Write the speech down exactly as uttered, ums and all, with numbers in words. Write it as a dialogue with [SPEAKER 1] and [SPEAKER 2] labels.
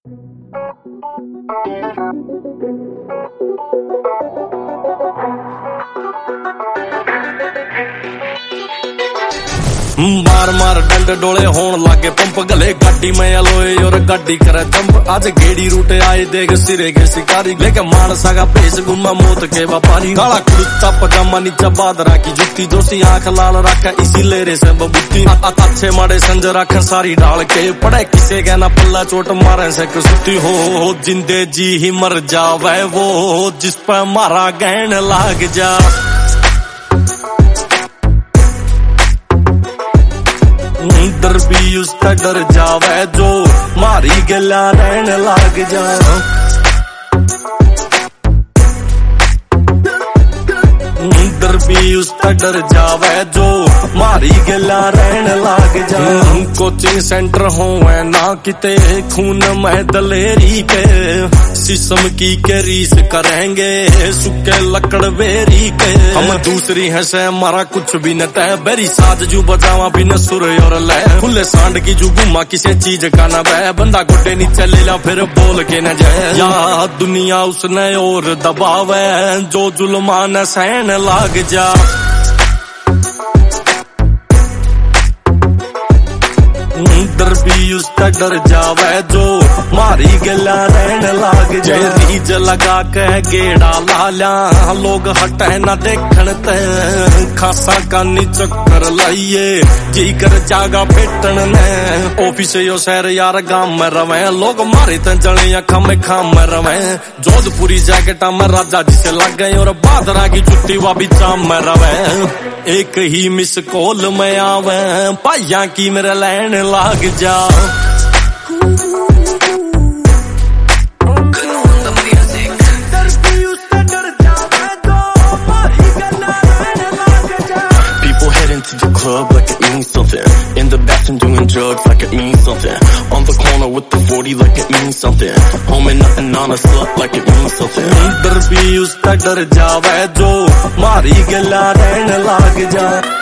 [SPEAKER 1] मार मार डंड डोले होन लागे पंप गले गाड़ी में अलोए और गाड़ी करे जंप। आज गेड़ी रूटे आए देख सिरे के शिकारी लेके मानसा का पेश गुम्मा मौत के व्यापारी। काला कुर्ता पजामा नीचा बादरा की जुत्ती जोशी आंख लाल रखा इसी लेरे से बबूती। अच्छे माड़े संज रख सारी डाल के पड़े किसे कहना पल्ला चोट मारे से कसुती हो। जिंदे जी ही मर जावे वो जिस पर मारा गहन लाग जा। डर भी उसका डर जावे जो मारी गला रहन लाग जा। डर भी उसका डर जावे जो मारी गला रहन लाग जा। कोचिंग सेंटर हो ना किते खून में दलेरी के सिसम की के रीस करेंगे सुके लकड़ बेरी के। हम दूसरी है से हमारा कुछ भी न तय बेरी साज जू बजावा भी न सुर और लय। खुले सांड की जू गुमा किसी चीज का न बह बंदा गुड्डे नीचे ले ला फिर बोल के न जाए। या दुनिया उसने और दबावे जो जुल्मा न सहन लाग जा। डर भी उसका डर जावे जो मारी गला रहन लाग जा। रीज लगा के गेड़ा लाला लोग हटे न देखन ते खासा कानी चक्कर लाइए जी कर जागा पेटन ने। ऑफिस यो शहर यार गांव में रवे लोग मारे ते जले अखा में खाम में रवे। जोधपुरी जैकेटा में राजा जी से लग गए और बादरा की जुत्ती वा भी चाम में रवे। एक ही मिस कॉल में आवे पाइया की मेरे लैन लाग जा।
[SPEAKER 2] To the club like it means something. In the bathroom doing drugs like it means something. On the corner with the forty like it means something. Home and nothing on a slut like it means something.
[SPEAKER 1] डर भी उसका डर जावे जो मारी गला रहन लाग जा।